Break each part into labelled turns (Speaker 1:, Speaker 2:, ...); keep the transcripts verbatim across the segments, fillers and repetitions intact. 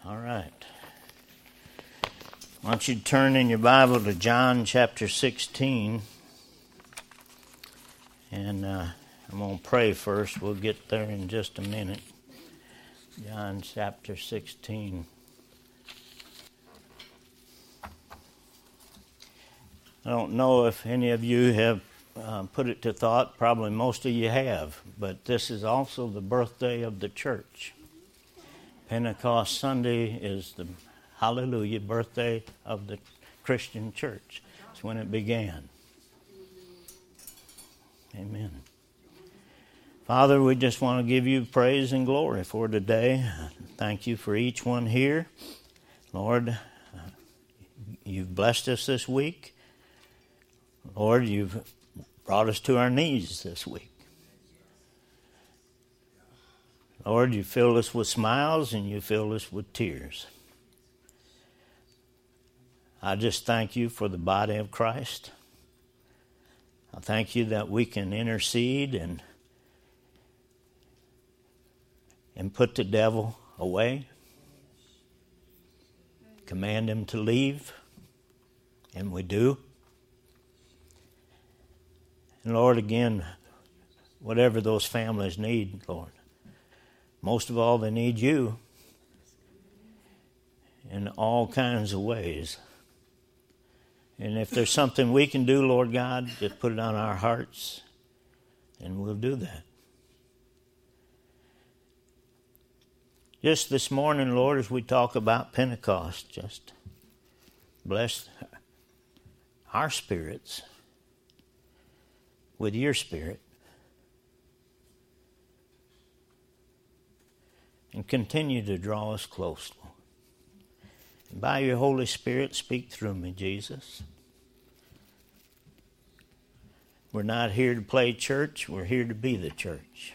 Speaker 1: All right. I want you to turn in your Bible to John chapter sixteen. And uh, I'm going to pray first. We'll get there in just a minute. John chapter sixteen. I don't know if any of you have uh, put it to thought. Probably most of you have. But this is also the birthday of the church. Pentecost Sunday is the, hallelujah, birthday of the Christian church. It's when it began. Amen. Father, we just want to give you praise and glory for today. Thank you for each one here. Lord, you've blessed us this week. Lord, you've brought us to our knees this week. Lord, you filled us with smiles and you filled us with tears. I just thank you for the body of Christ. I thank you that we can intercede and, and put the devil away, command him to leave, and we do. And Lord, again, whatever those families need, Lord, most of all, they need you in all kinds of ways. And if there's something we can do, Lord God, just put it on our hearts, and we'll do that. Just this morning, Lord, as we talk about Pentecost, just bless our spirits with your spirit. And continue to draw us close, Lord. And by your Holy Spirit, speak through me, Jesus. We're not here to play church. We're here to be the church.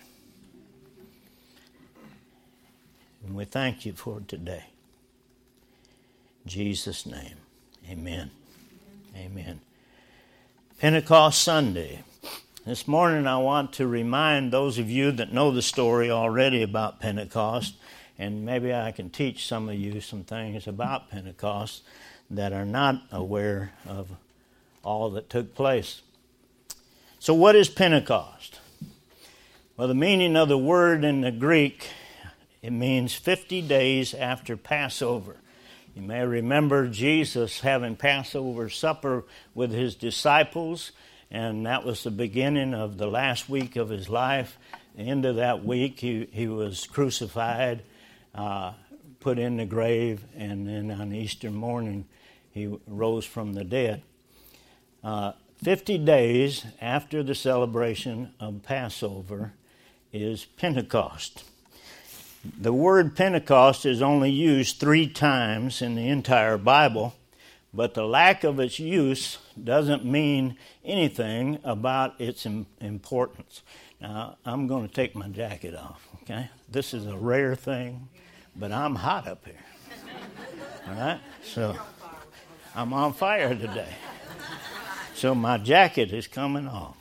Speaker 1: And we thank you for today. In Jesus' name, amen. Amen. Pentecost Sunday. This morning I want to remind those of you that know the story already about Pentecost, and maybe I can teach some of you some things about Pentecost that are not aware of all that took place. So what is Pentecost? Well, the meaning of the word in the Greek, it means fifty days after Passover. You may remember Jesus having Passover supper with his disciples, and that was the beginning of the last week of his life. The end of that week, he, he was crucified, uh, put in the grave, and then on Easter morning, he rose from the dead. Uh, Fifty days after the celebration of Passover is Pentecost. The word Pentecost is only used three times in the entire Bible, but the lack of its use doesn't mean anything about its importance. Now, I'm going to take my jacket off, okay? This is a rare thing, but I'm hot up here. All right? So, I'm on fire today. So, my jacket is coming off.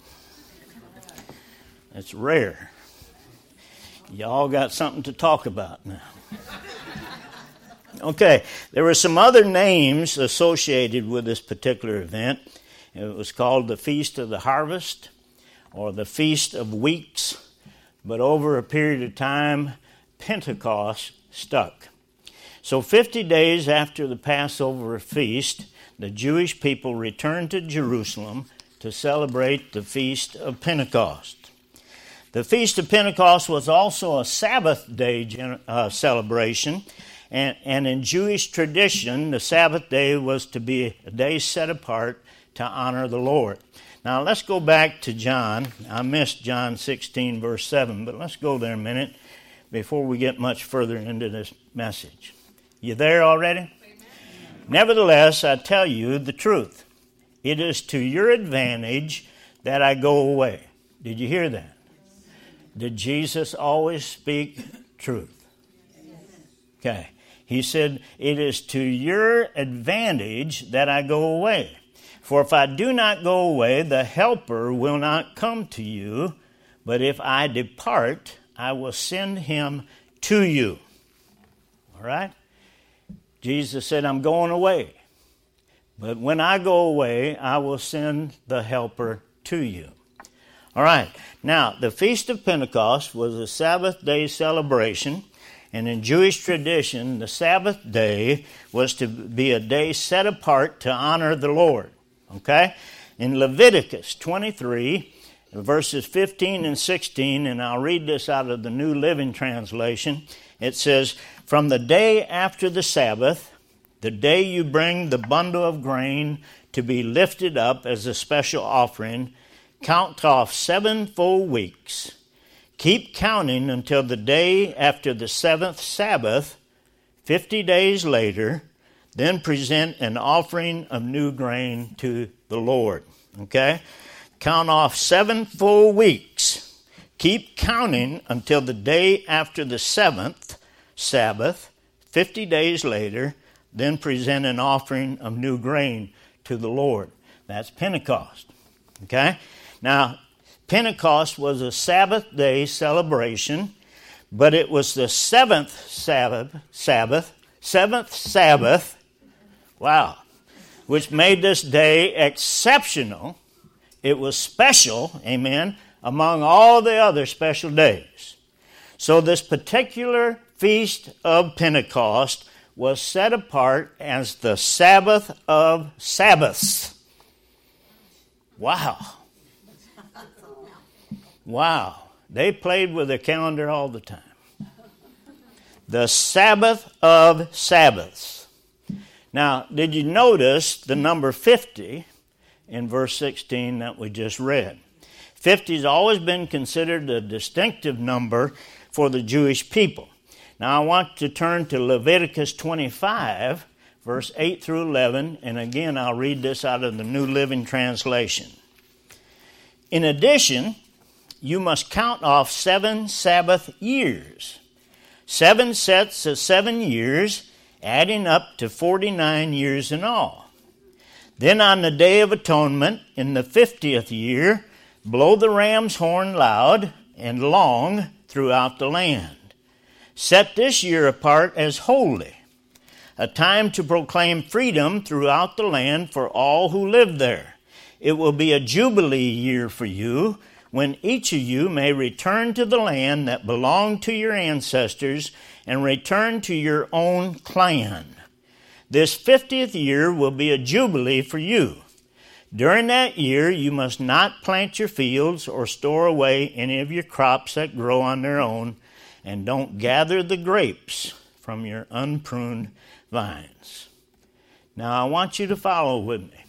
Speaker 1: It's rare. Y'all got something to talk about now. Okay, there were some other names associated with this particular event. It was called the Feast of the Harvest or the Feast of Weeks, but over a period of time, Pentecost stuck. So fifty days after the Passover feast, the Jewish people returned to Jerusalem to celebrate the Feast of Pentecost. The Feast of Pentecost was also a Sabbath day uh, celebration. And, and in Jewish tradition, the Sabbath day was to be a day set apart to honor the Lord. Now, let's go back to John. I missed John sixteen, verse seven, but let's go there a minute before we get much further into this message. You there already? Amen. Nevertheless, I tell you the truth. It is to your advantage that I go away. Did you hear that? Did Jesus always speak truth? Okay. He said, it is to your advantage that I go away. For if I do not go away, the Helper will not come to you. But if I depart, I will send him to you. All right? Jesus said, I'm going away. But when I go away, I will send the helper to you. All right. Now, the Feast of Pentecost was a Sabbath day celebration. And in Jewish tradition, the Sabbath day was to be a day set apart to honor the Lord. Okay? In Leviticus twenty-three, verses fifteen and sixteen, and I'll read this out of the New Living Translation, it says, from the day after the Sabbath, the day you bring the bundle of grain to be lifted up as a special offering, count off seven full weeks. Keep counting until the day after the seventh Sabbath, fifty days later, then present an offering of new grain to the Lord. Okay? Count off seven full weeks. Keep counting until the day after the seventh Sabbath, fifty days later, then present an offering of new grain to the Lord. That's Pentecost. Okay? Now, Pentecost was a Sabbath day celebration, but it was the seventh Sabbath, Sabbath, seventh Sabbath, wow, which made this day exceptional. It was special, amen, among all the other special days. So this particular Feast of Pentecost was set apart as the Sabbath of Sabbaths. Wow. Wow. They played with the calendar all the time. The Sabbath of Sabbaths. Now, did you notice the number fifty in verse sixteen that we just read? fifty has always been considered a distinctive number for the Jewish people. Now, I want to turn to Leviticus twenty-five, verse eight through eleven, and again, I'll read this out of the New Living Translation. In addition, you must count off seven Sabbath years. Seven sets of seven years, adding up to forty-nine years in all. Then on the Day of Atonement, in the fiftieth year, blow the ram's horn loud and long throughout the land. Set this year apart as holy, a time to proclaim freedom throughout the land for all who live there. It will be a jubilee year for you, when each of you may return to the land that belonged to your ancestors and return to your own clan. This fiftieth year will be a jubilee for you. During that year, you must not plant your fields or store away any of your crops that grow on their own, and don't gather the grapes from your unpruned vines. Now, I want you to follow with me.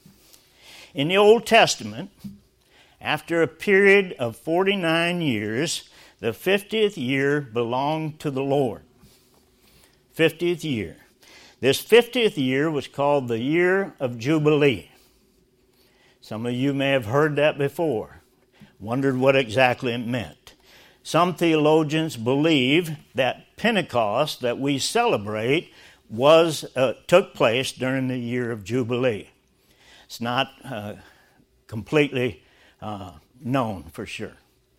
Speaker 1: In the Old Testament, after a period of forty-nine years, the fiftieth year belonged to the Lord. fiftieth year. This fiftieth year was called the year of Jubilee. Some of you may have heard that before, wondered what exactly it meant. Some theologians believe that Pentecost that we celebrate was uh, took place during the year of Jubilee. It's not uh, completely uh, known for sure.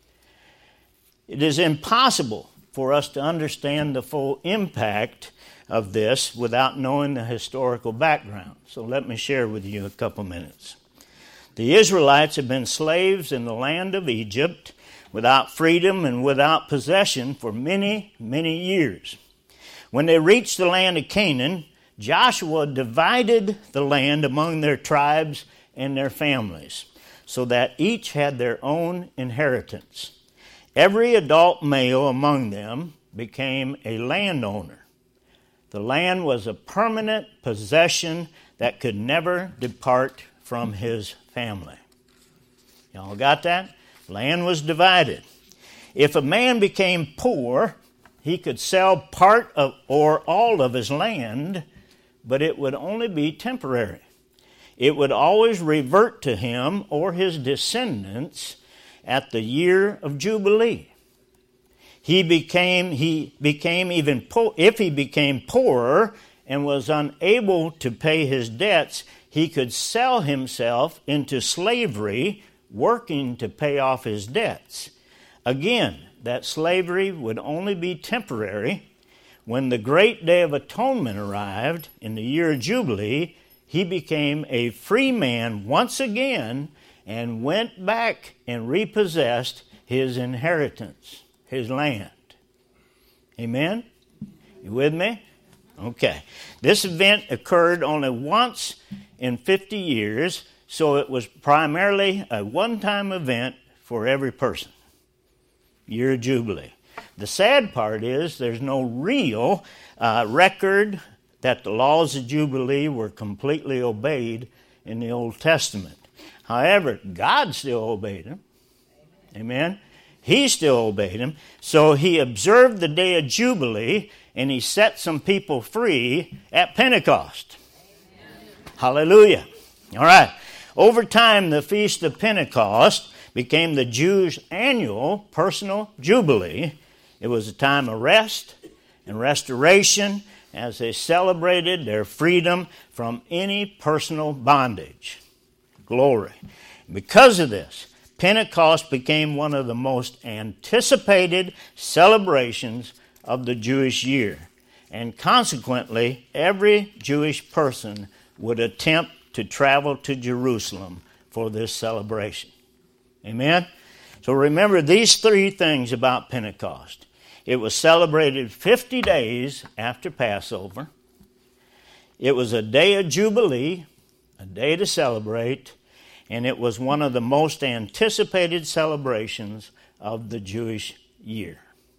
Speaker 1: It is impossible for us to understand the full impact of this without knowing the historical background. So let me share with you a couple minutes. The Israelites had been slaves in the land of Egypt, without freedom and without possession for many, many years. When they reached the land of Canaan, Joshua divided the land among their tribes and their families, so that each had their own inheritance. Every adult male among them became a landowner. The land was a permanent possession that could never depart from his family. Y'all got that? Land was divided. If a man became poor, he could sell part of or all of his land, but it would only be temporary. It would always revert to him or his descendants at the year of Jubilee. He became he became even po- if he became poorer and was unable to pay his debts, he could sell himself into slavery, working to pay off his debts. Again, that slavery would only be temporary. when the great day of atonement arrived in the year of Jubilee, he became a free man once again and went back and repossessed his inheritance, his land. Amen? You with me? Okay. This event occurred only once in fifty years, so it was primarily a one-time event for every person. Year of Jubilee. The sad part is there's no real uh, record that the laws of Jubilee were completely obeyed in the Old Testament. However, God still obeyed them. Amen? He still obeyed him. So he observed the day of Jubilee, and he set some people free at Pentecost. Amen. Hallelujah. All right. Over time, the Feast of Pentecost became the Jews' annual personal Jubilee. It was a time of rest and restoration as they celebrated their freedom from any personal bondage. Glory. Because of this, Pentecost became one of the most anticipated celebrations of the Jewish year. And consequently, every Jewish person would attempt to travel to Jerusalem for this celebration. Amen? So remember these three things about Pentecost. It was celebrated fifty days after Passover. It was a day of Jubilee, a day to celebrate, and it was one of the most anticipated celebrations of the Jewish year.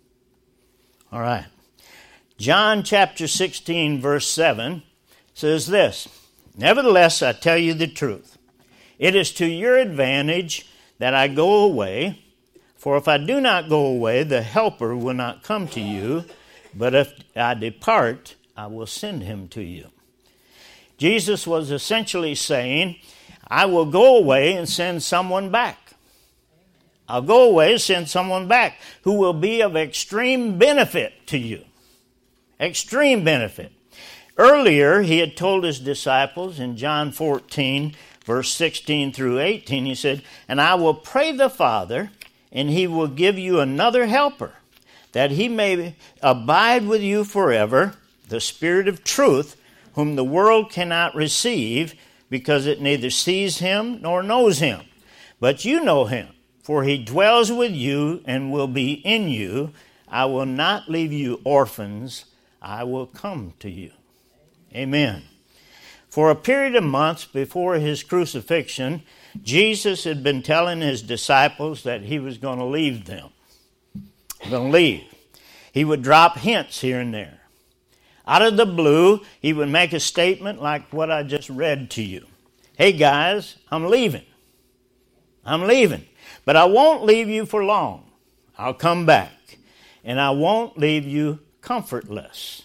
Speaker 1: All right. John chapter sixteen, verse seven says this, "Nevertheless, I tell you the truth. It is to your advantage that I go away. For if I do not go away, the Helper will not come to you. But if I depart, I will send him to you." Jesus was essentially saying, I will go away and send someone back. I'll go away and send someone back who will be of extreme benefit to you. Extreme benefit. Earlier, he had told his disciples in John fourteen, verse sixteen through eighteen, he said, "And I will pray the Father, and he will give you another helper, that he may abide with you forever, the Spirit of truth, whom the world cannot receive, because it neither sees him nor knows him. But you know him, for he dwells with you and will be in you. I will not leave you orphans. I will come to you." Amen. For a period of months before his crucifixion, Jesus had been telling his disciples that he was going to leave them. Going to leave. He would drop hints here and there. Out of the blue, he would make a statement like what I just read to you. "Hey guys, I'm leaving. I'm leaving. But I won't leave you for long. I'll come back. And I won't leave you comfortless.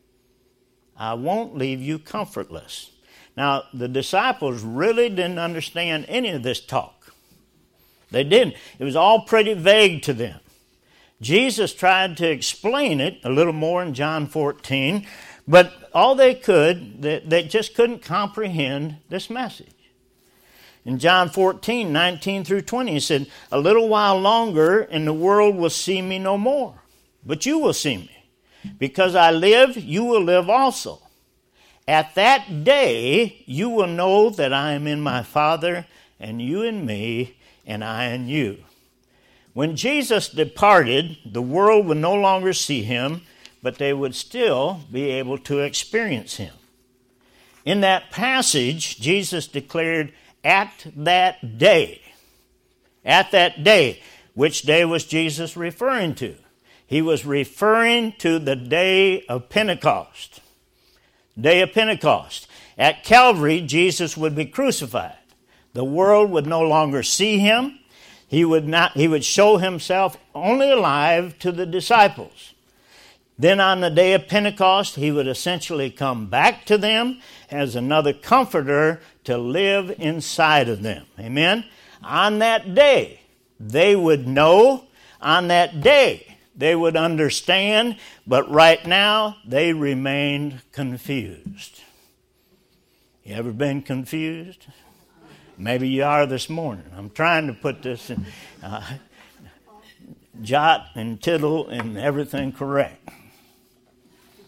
Speaker 1: I won't leave you comfortless." Now, the disciples really didn't understand any of this talk. They didn't. It was all pretty vague to them. Jesus tried to explain it a little more in John fourteen, but all they could, they, they just couldn't comprehend this message. In John fourteen, nineteen through twenty, he said, "A little while longer and the world will see me no more, but you will see me. Because I live, you will live also. At that day, you will know that I am in my Father, and you in me, and I in you." When Jesus departed, the world would no longer see him, but they would still be able to experience him. In that passage, Jesus declared, "At that day." At that day. Which day was Jesus referring to? He was referring to the day of Pentecost. Day of Pentecost. At Calvary, Jesus would be crucified. The world would no longer see him. He would not. He would show himself only alive to the disciples. Then on the day of Pentecost, he would essentially come back to them as another comforter to live inside of them. Amen? On that day, they would know. On that day, they would understand, but right now they remained confused. You ever been confused? Maybe you are this morning. I'm trying to put this in uh, jot and tittle and everything correct.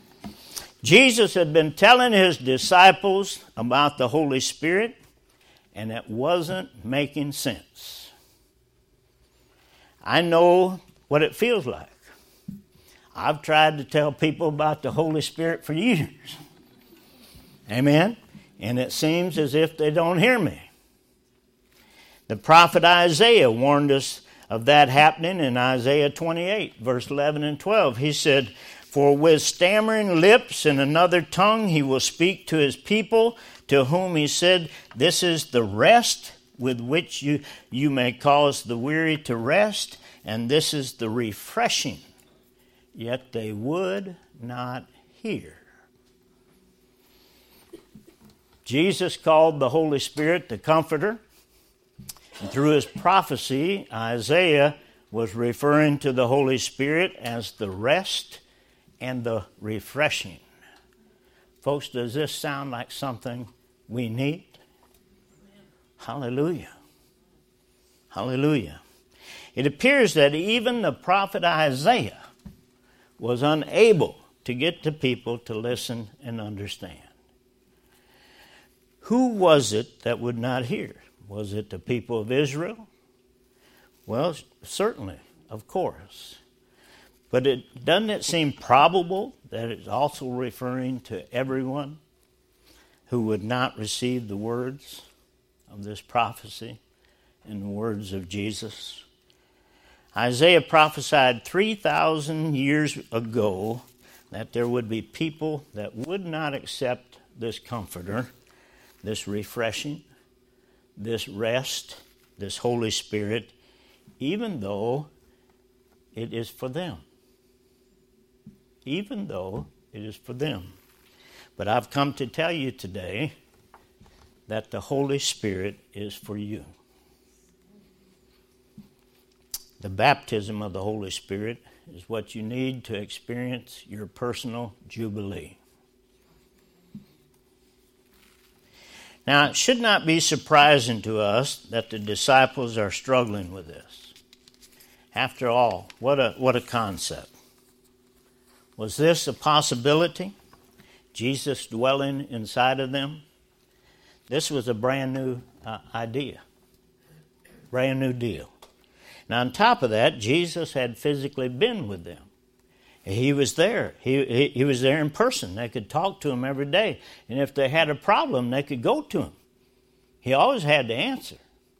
Speaker 1: Jesus had been telling his disciples about the Holy Spirit, and it wasn't making sense. I know what it feels like. I've tried to tell people about the Holy Spirit for years. Amen? And it seems as if they don't hear me. The prophet Isaiah warned us of that happening in Isaiah twenty-eight, verse eleven and twelve. He said, "For with stammering lips and another tongue he will speak to his people, to whom he said, this is the rest with which you, you may cause the weary to rest, and this is the refreshing. Yet they would not hear." Jesus called the Holy Spirit the Comforter. And through his prophecy, Isaiah was referring to the Holy Spirit as the rest and the refreshing. Folks, does this sound like something we need? Hallelujah. Hallelujah. It appears that even the prophet Isaiah was unable to get the people to listen and understand. Who was it that would not hear? Was it the people of Israel? Well, certainly, of course. But it doesn't it seem probable that it's also referring to everyone who would not receive the words of this prophecy and the words of Jesus? Isaiah prophesied three thousand years ago that there would be people that would not accept this comforter, this refreshing, this rest, this Holy Spirit, even though it is for them. Even though it is for them. But I've come to tell you today that the Holy Spirit is for you. The baptism of the Holy Spirit is what you need to experience your personal jubilee. Now, it should not be surprising to us that the disciples are struggling with this. After all, what a what a concept. Was this a possibility? Jesus dwelling inside of them? This was a brand new uh, idea. Brand new deal. Now, on top of that, Jesus had physically been with them. He was there. He, he, he was there in person. They could talk to him every day. And if they had a problem, they could go to him. He always had the answer.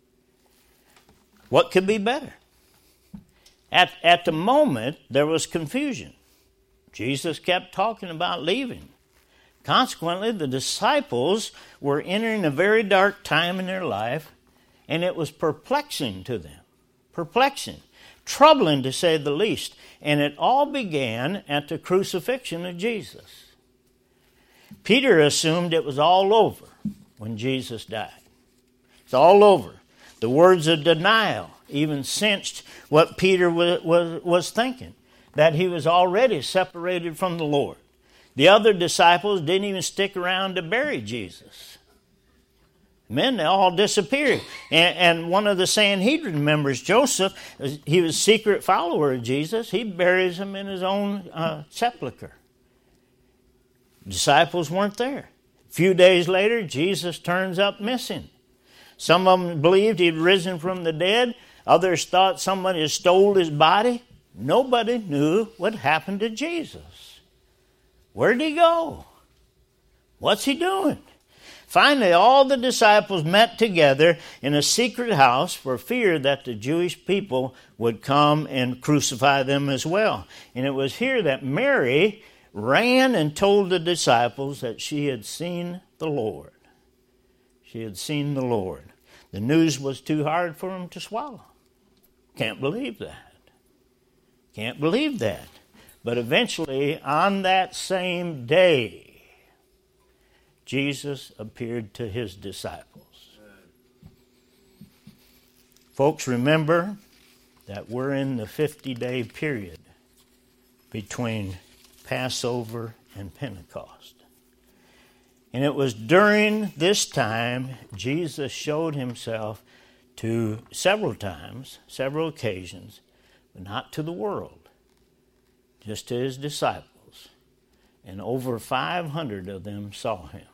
Speaker 1: What could be better? At, at the moment, there was confusion. Jesus kept talking about leaving. Consequently, the disciples were entering a very dark time in their life, and it was perplexing to them. Perplexing. Troubling, to say the least. And it all began at the crucifixion of Jesus. Peter assumed it was all over when Jesus died. It's all over. The words of denial even cinched what Peter was, was, was thinking, that he was already separated from the Lord. The other disciples didn't even stick around to bury Jesus. Men, they all disappeared. And, and one of the Sanhedrin members, Joseph, he was a secret follower of Jesus. He buries him in his own uh, sepulcher. Disciples weren't there. A few days later, Jesus turns up missing. Some of them believed he'd risen from the dead. Others thought somebody had stole his body. Nobody knew what happened to Jesus. Where'd he go? What's he doing? Finally, all the disciples met together in a secret house for fear that the Jewish people would come and crucify them as well. And it was here that Mary ran and told the disciples that she had seen the Lord. She had seen the Lord. The news was too hard for them to swallow. Can't believe that. Can't believe that. But eventually, on that same day, Jesus appeared to his disciples. Folks, remember that we're in the fifty-day period between Passover and Pentecost. And it was during this time Jesus showed himself to several times, several occasions, but not to the world, just to his disciples. and over five hundred of them saw him.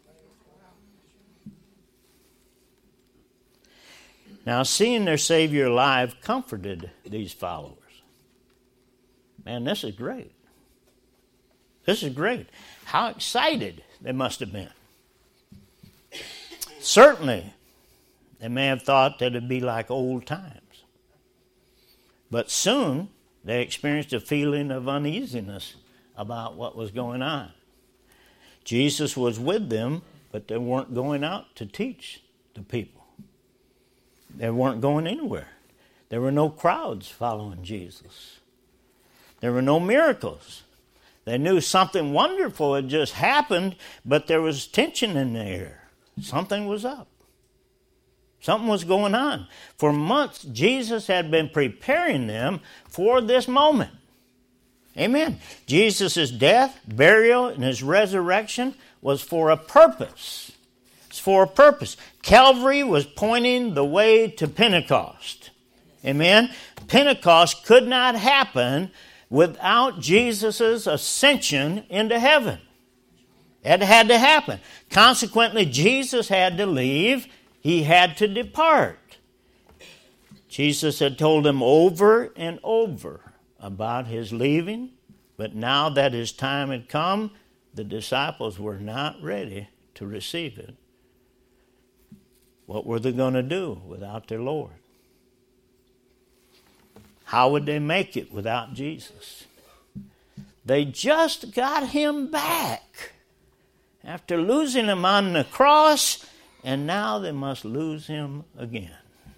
Speaker 1: Now, seeing their Savior alive comforted these followers. Man, this is great. This is great. How excited they must have been. Certainly, they may have thought that it'd be like old times. But soon, they experienced a feeling of uneasiness about what was going on. Jesus was with them, but they weren't going out to teach the people. They weren't going anywhere. There were no crowds following Jesus. There were no miracles. They knew something wonderful had just happened, but there was tension in the air. Something was up. Something was going on. For months, Jesus had been preparing them for this moment. Amen. Jesus' death, burial, and his resurrection was for a purpose. It's for a purpose. Calvary was pointing the way to Pentecost. Amen. Pentecost could not happen without Jesus' ascension into heaven. It had to happen. Consequently, Jesus had to leave. He had to depart. Jesus had told them over and over about his leaving, but now that his time had come, the disciples were not ready to receive it. What were they going to do without their Lord? How would they make it without Jesus? They just got him back after losing him on the cross, and now they must lose him again.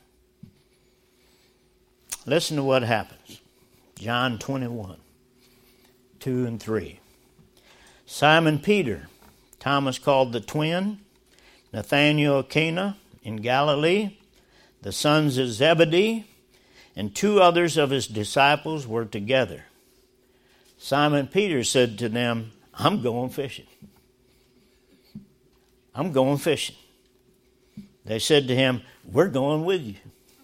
Speaker 1: Listen to what happens. John twenty-one, two and three. Simon Peter, Thomas called the twin, Nathanael of Cana in Galilee, the sons of Zebedee, and two others of his disciples were together. Simon Peter said to them, I'm going fishing. I'm going fishing. They said to him, we're going with you.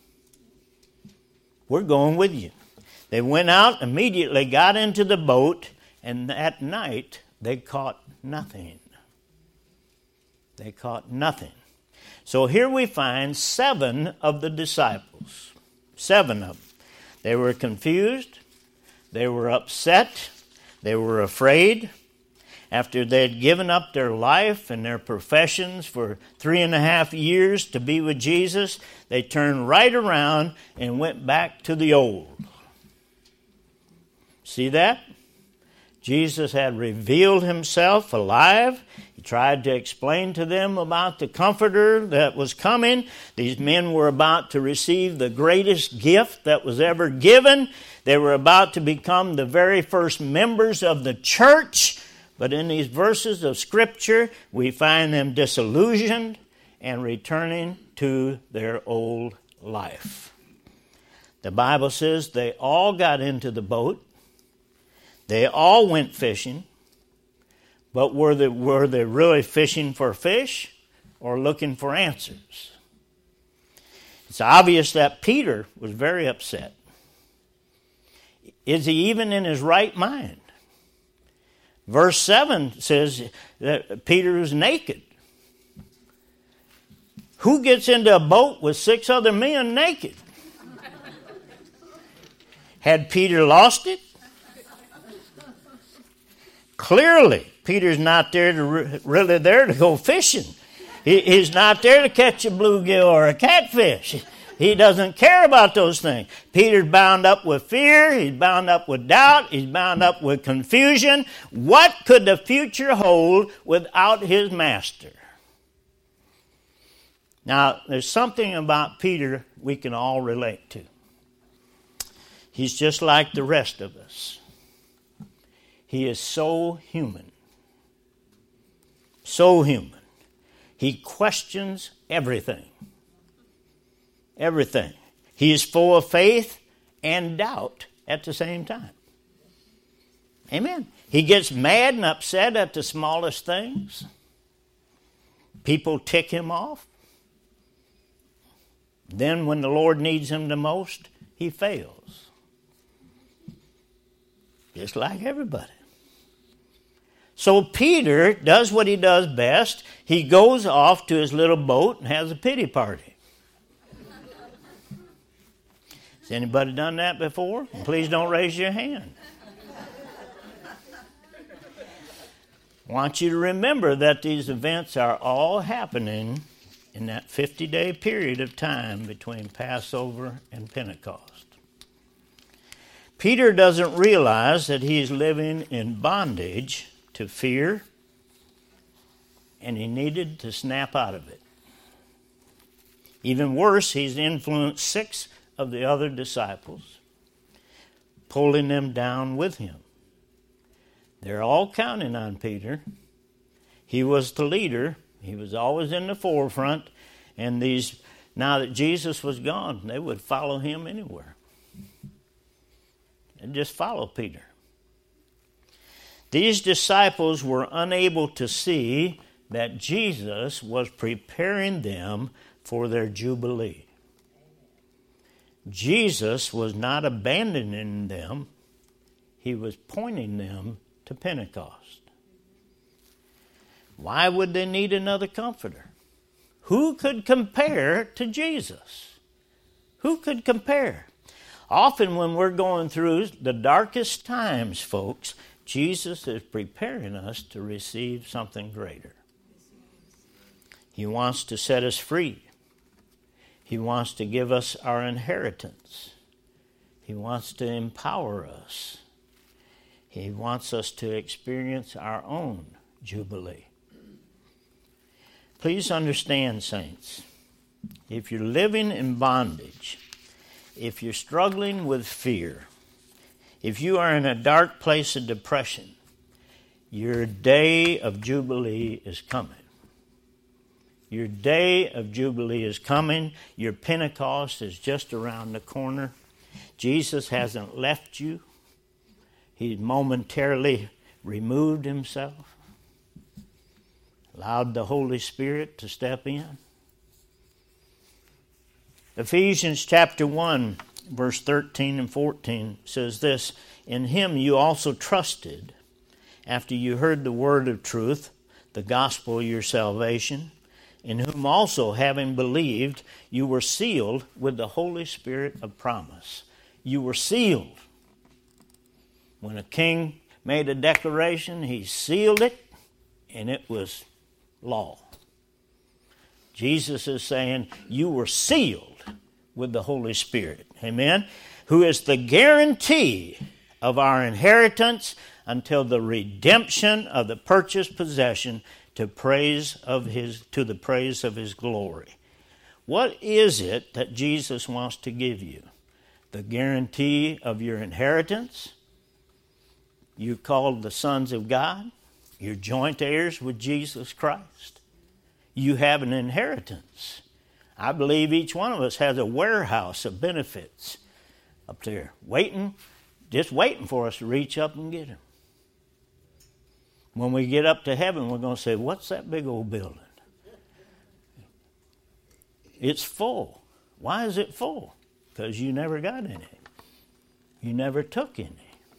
Speaker 1: We're going with you. They went out, immediately got into the boat, and that night they caught nothing. They caught nothing. So here we find seven of the disciples. Seven of them. They were confused. They were upset. They were afraid. After they had given up their life and their professions for three and a half years to be with Jesus, they turned right around and went back to the old. See that? Jesus had revealed himself alive. He tried to explain to them about the Comforter that was coming. These men were about to receive the greatest gift that was ever given. They were about to become the very first members of the church. But in these verses of Scripture, we find them disillusioned and returning to their old life. The Bible says they all got into the boat. They all went fishing. But were they, were they really fishing for fish or looking for answers? It's obvious that Peter was very upset. Is he even in his right mind? Verse seven says that Peter is naked. Who gets into a boat with six other men naked? Had Peter lost it? Clearly, Peter's not there to re- really there to go fishing. He, he's not there to catch a bluegill or a catfish. He doesn't care about those things. Peter's bound up with fear. He's bound up with doubt. He's bound up with confusion. What could the future hold without his master? Now, there's something about Peter we can all relate to. He's just like the rest of us. He is so human. So human. He questions everything. Everything. He is full of faith and doubt at the same time. Amen. He gets mad and upset at the smallest things. People tick him off. Then when the Lord needs him the most, he fails. Just like everybody. So Peter does what he does best. He goes off to his little boat and has a pity party. Has anybody done that before? Please don't raise your hand. I want you to remember that these events are all happening in that fifty-day period of time between Passover and Pentecost. Peter doesn't realize that he is living in bondage to fear, and he needed to snap out of it. Even worse, he's influenced six of the other disciples, pulling them down with him. They're all counting on Peter. He was the leader. He was always in the forefront. And these, now that Jesus was gone, they would follow him anywhere. And just follow Peter. These disciples were unable to see that Jesus was preparing them for their jubilee. Jesus was not abandoning them. He was pointing them to Pentecost. Why would they need another comforter? Who could compare to Jesus? Who could compare? Often when we're going through the darkest times, folks, Jesus is preparing us to receive something greater. He wants to set us free. He wants to give us our inheritance. He wants to empower us. He wants us to experience our own jubilee. Please understand, saints, if you're living in bondage, if you're struggling with fear, if you are in a dark place of depression, your day of jubilee is coming. Your day of jubilee is coming. Your Pentecost is just around the corner. Jesus hasn't left you. He momentarily removed himself, allowed the Holy Spirit to step in. Ephesians chapter one, verse thirteen and fourteen says this, "In him you also trusted, after you heard the word of truth, the gospel of your salvation, in whom also, having believed, you were sealed with the Holy Spirit of promise." You were sealed. When a king made a declaration, he sealed it, and it was law. Jesus is saying, you were sealed with the Holy Spirit. Amen? Who is the guarantee of our inheritance until the redemption of the purchased possession to praise of his to the praise of his glory. What is it that Jesus wants to give you? The guarantee of your inheritance. You're called the sons of God. You're joint heirs with Jesus Christ. You have an inheritance. I believe each one of us has a warehouse of benefits up there, waiting, just waiting for us to reach up and get them. When we get up to heaven, we're going to say, what's that big old building? It's full. Why is it full? Because you never got any. You never took any.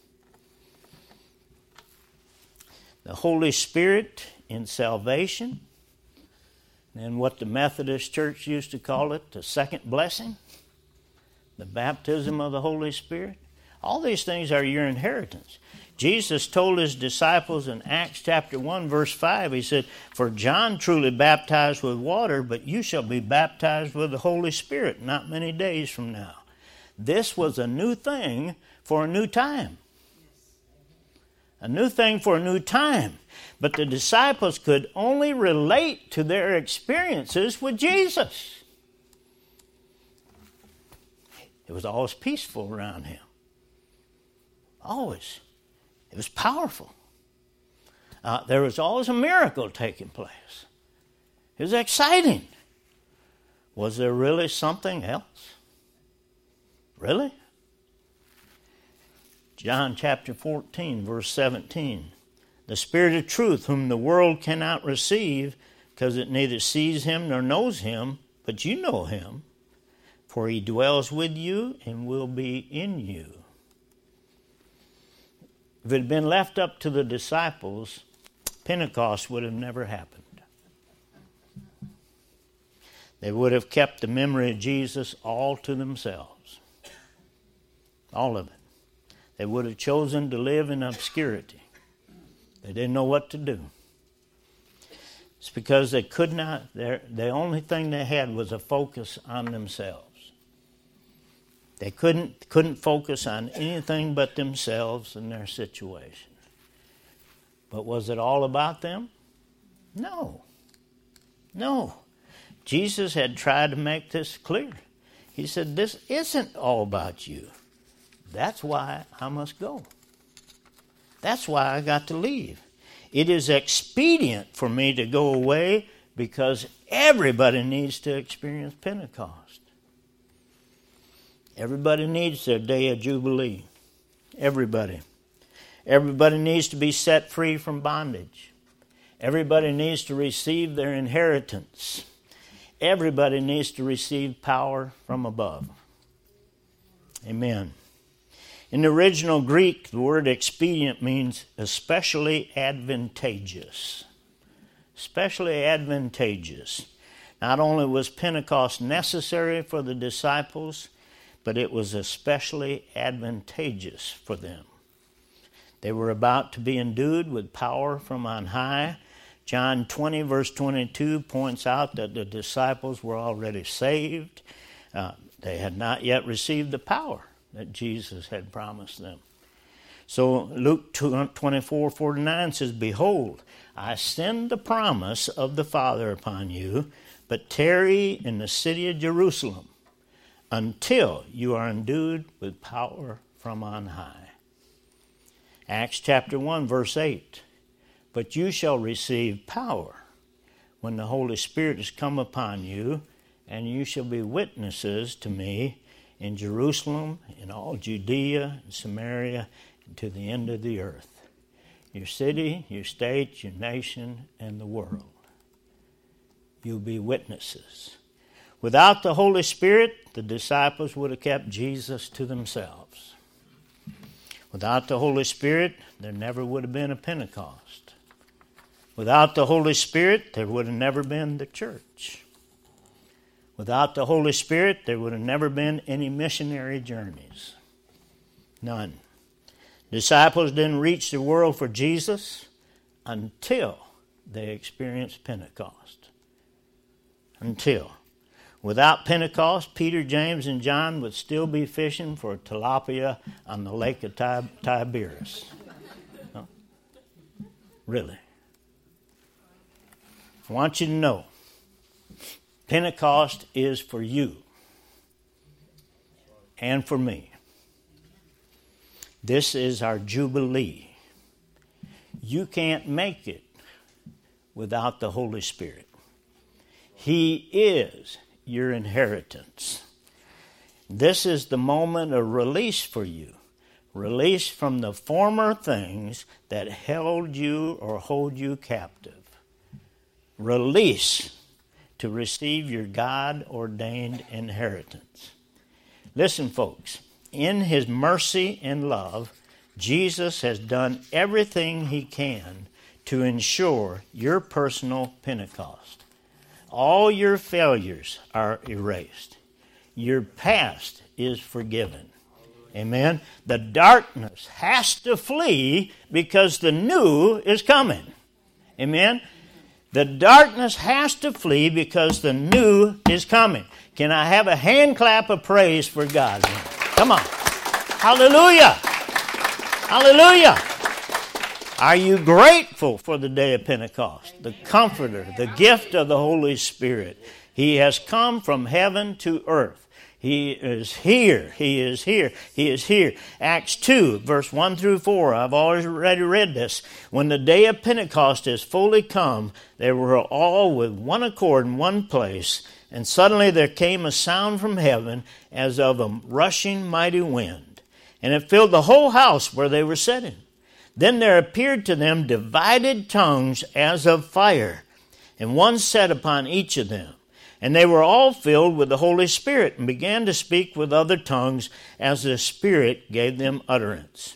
Speaker 1: The Holy Spirit in salvation, and what the Methodist Church used to call it, the second blessing, the baptism of the Holy Spirit. All these things are your inheritance. Jesus told his disciples in Acts chapter one, verse five, he said, "For John truly baptized with water, but you shall be baptized with the Holy Spirit not many days from now." This was a new thing for a new time. A new thing for a new time. But the disciples could only relate to their experiences with Jesus. It was always peaceful around him. Always. It was powerful. Uh, there was always a miracle taking place. It was exciting. Was there really something else? Really? John chapter fourteen, verse seventeen. "The Spirit of truth, whom the world cannot receive, because it neither sees him nor knows him, but you know him, for he dwells with you and will be in you." If it had been left up to the disciples, Pentecost would have never happened. They would have kept the memory of Jesus all to themselves. All of it. They would have chosen to live in obscurity. They didn't know what to do. It's because they could not, the only thing they had was a focus on themselves. They couldn't, couldn't focus on anything but themselves and their situation. But was it all about them? No. No. Jesus had tried to make this clear. He said, this isn't all about you. That's why I must go. That's why I got to leave. It is expedient for me to go away because everybody needs to experience Pentecost. Everybody needs their day of Jubilee. Everybody. Everybody needs to be set free from bondage. Everybody needs to receive their inheritance. Everybody needs to receive power from above. Amen. In the original Greek, the word expedient means especially advantageous. Especially advantageous. Not only was Pentecost necessary for the disciples, but it was especially advantageous for them. They were about to be endued with power from on high. John twenty, verse twenty-two points out that the disciples were already saved. Uh, they had not yet received the power that Jesus had promised them. So Luke twenty-four forty-nine says, behold, I send the promise of the Father upon you, but tarry in the city of Jerusalem until you are endued with power from on high. Acts chapter one, verse eight. But you shall receive power when the Holy Spirit has come upon you, and you shall be witnesses to me in Jerusalem, in all Judea, and Samaria, and to the end of the earth. Your city, your state, your nation, and the world. You'll be witnesses. Without the Holy Spirit, the disciples would have kept Jesus to themselves. Without the Holy Spirit, there never would have been a Pentecost. Without the Holy Spirit, there would have never been the church. Without the Holy Spirit, there would have never been any missionary journeys. None. Disciples didn't reach the world for Jesus until they experienced Pentecost. Until. Without Pentecost, Peter, James, and John would still be fishing for tilapia on the lake of Tib- Tiberias. No? Really. I want you to know, Pentecost is for you and for me. This is our Jubilee. You can't make it without the Holy Spirit. He is your inheritance. This is the moment of release for you. Release from the former things that held you or hold you captive. Release to receive your God-ordained inheritance. Listen, folks, in His mercy and love, Jesus has done everything He can to ensure your personal Pentecost. All your failures are erased. Your past is forgiven. Amen? The darkness has to flee because the new is coming. Amen? The darkness has to flee because the new is coming. Can I have a hand clap of praise for God? Come on. Hallelujah. Hallelujah. Are you grateful for the day of Pentecost? The Comforter, the gift of the Holy Spirit. He has come from heaven to earth. He is here. He is here. He is here. Acts two, verse one through four. I've already read this. When the day of Pentecost is fully come, they were all with one accord in one place, and suddenly there came a sound from heaven as of a rushing mighty wind, and it filled the whole house where they were sitting. Then there appeared to them divided tongues as of fire, and one sat upon each of them. And they were all filled with the Holy Spirit and began to speak with other tongues as the Spirit gave them utterance.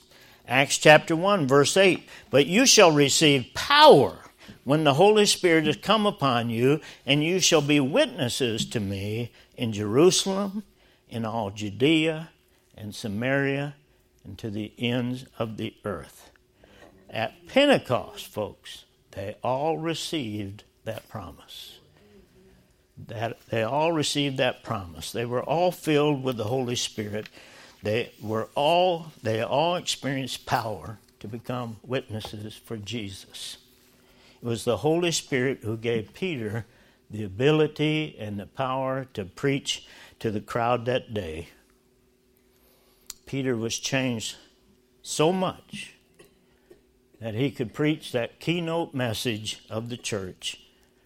Speaker 1: Acts chapter one, verse eight. But you shall receive power when the Holy Spirit has come upon you, and you shall be witnesses to me in Jerusalem, in all Judea and Samaria, and to the ends of the earth. At Pentecost, folks, they all received that promise. That they all received that promise. They were all filled with the Holy Spirit. They were all they all experienced power to become witnesses for Jesus. It was the Holy Spirit who gave Peter the ability and the power to preach to the crowd that day. Peter was changed so much that he could preach that keynote message of the church.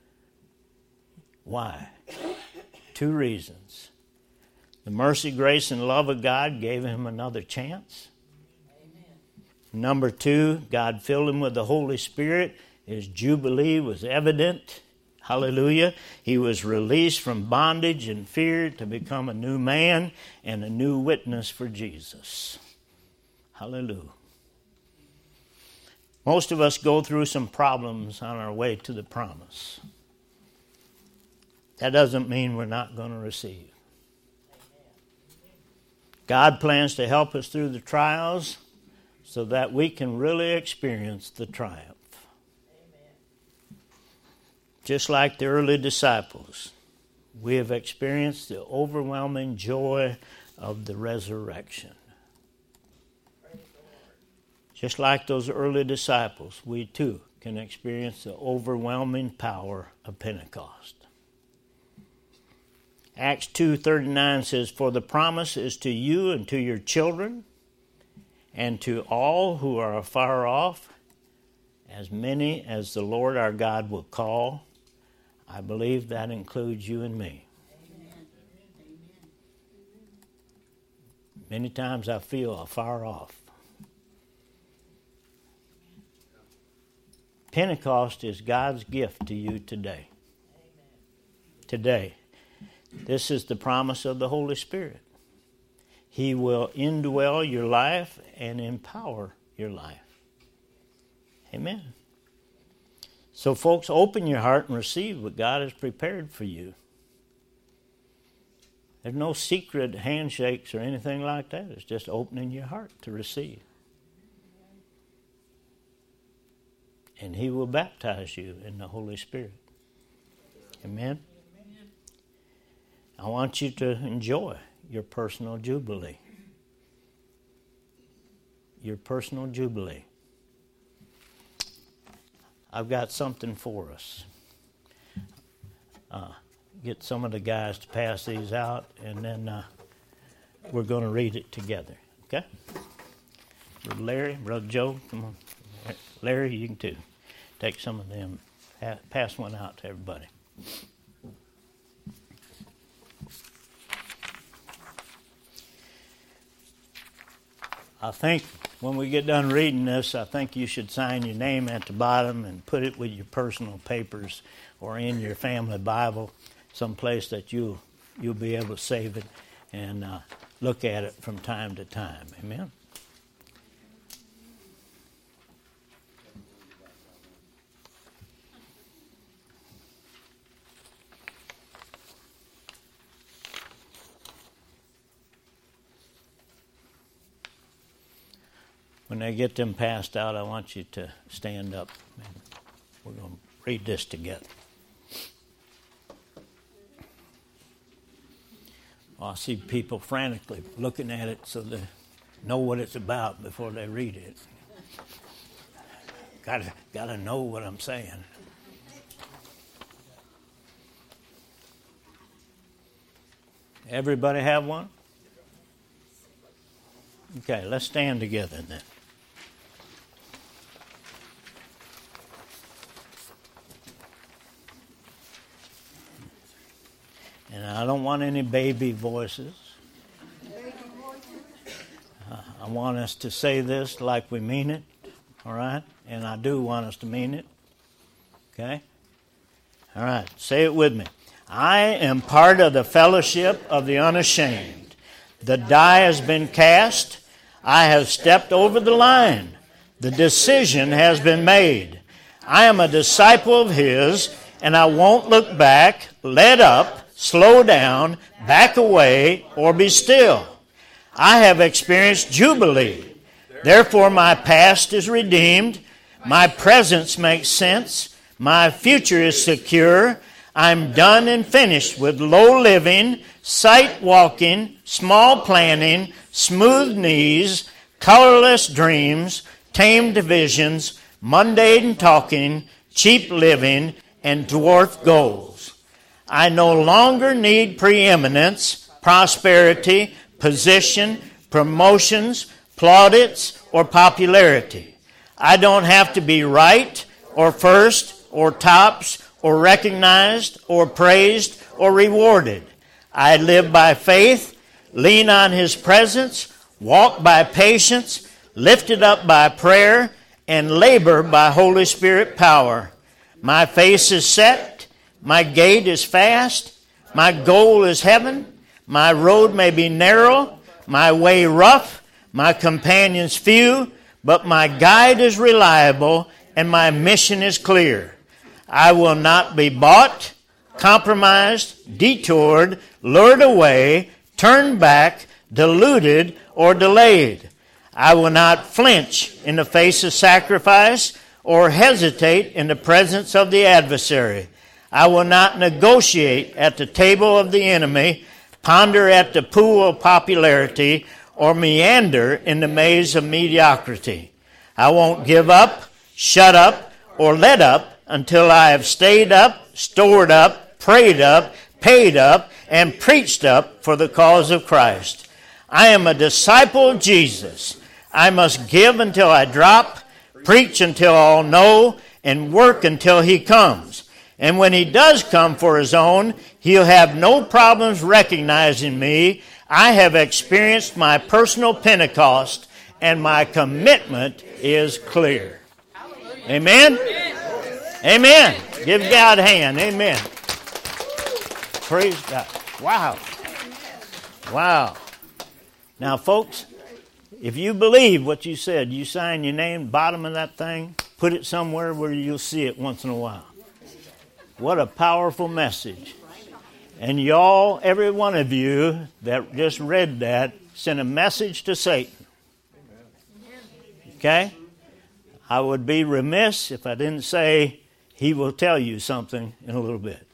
Speaker 1: Why? Two reasons. The mercy, grace, and love of God gave him another chance. Amen. Number two, God filled him with the Holy Spirit. His jubilee was evident. Hallelujah. He was released from bondage and fear to become a new man and a new witness for Jesus. Hallelujah. Most of us go through some problems on our way to the promise. That doesn't mean we're not going to receive. God plans to help us through the trials so that we can really experience the triumph. Just like the early disciples, we have experienced the overwhelming joy of the resurrection. Just like those early disciples, we too can experience the overwhelming power of Pentecost. Acts two thirty-nine says, "For the promise is to you and to your children, and to all who are afar off, as many as the Lord our God will call." I believe that includes you and me. Amen. Many times I feel afar off. Pentecost is God's gift to you today. Amen. Today. This is the promise of the Holy Spirit. He will indwell your life and empower your life. Amen. So, folks, open your heart and receive what God has prepared for you. There's no secret handshakes or anything like that. It's just opening your heart to receive. And He will baptize you in the Holy Spirit. Amen. I want you to enjoy your personal jubilee. Your personal jubilee. I've got something for us. Uh, get some of the guys to pass these out, and then uh, we're going to read it together. Okay? Brother Larry, Brother Joe, come on. Larry, you can too. Take some of them. Pass one out to everybody. I think when we get done reading this, I think you should sign your name at the bottom and put it with your personal papers or in your family Bible, someplace that you'll, you'll be able to save it and uh, look at it from time to time. Amen? When they get them passed out, I want you to stand up. And we're going to read this together. Well, I see people frantically looking at it so they know what it's about before they read it. Gotta, gotta know what I'm saying. Everybody have one? Okay, let's stand together then. And I don't want any baby voices. Uh, I want us to say this like we mean it, all right? And I do want us to mean it, okay? All right, say it with me. I am part of the fellowship of the unashamed. The die has been cast. I have stepped over the line. The decision has been made. I am a disciple of His, and I won't look back, let up, slow down, back away, or be still. I have experienced jubilee. Therefore, my past is redeemed. My presence makes sense. My future is secure. I'm done and finished with low living, sight walking, small planning, smooth knees, colorless dreams, tamed visions, mundane talking, cheap living, and dwarf goals. I no longer need preeminence, prosperity, position, promotions, plaudits, or popularity. I don't have to be right or first or tops or recognized or praised or rewarded. I live by faith, lean on His presence, walk by patience, lifted up by prayer, and labor by Holy Spirit power. My face is set, my gait is fast, my goal is heaven, my road may be narrow, my way rough, my companions few, but my guide is reliable and my mission is clear. I will not be bought, compromised, detoured, lured away, turned back, deluded, or delayed. I will not flinch in the face of sacrifice or hesitate in the presence of the adversary. I will not negotiate at the table of the enemy, ponder at the pool of popularity, or meander in the maze of mediocrity. I won't give up, shut up, or let up until I have stayed up, stored up, prayed up, paid up, and preached up for the cause of Christ. I am a disciple of Jesus. I must give until I drop, preach until all know, and work until He comes. And when He does come for His own, He'll have no problems recognizing me. I have experienced my personal Pentecost, and my commitment is clear. Amen? Amen. Give God a hand. Amen. Praise God. Wow. Wow. Now, folks, if you believe what you said, you sign your name bottom of that thing, put it somewhere where you'll see it once in a while. What a powerful message. And y'all, every one of you that just read that, sent a message to Satan. Okay? I would be remiss if I didn't say he will tell you something in a little bit.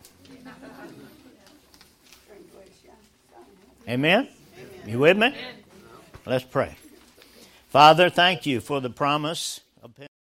Speaker 1: Amen? You with me? Let's pray. Father, thank you for the promise of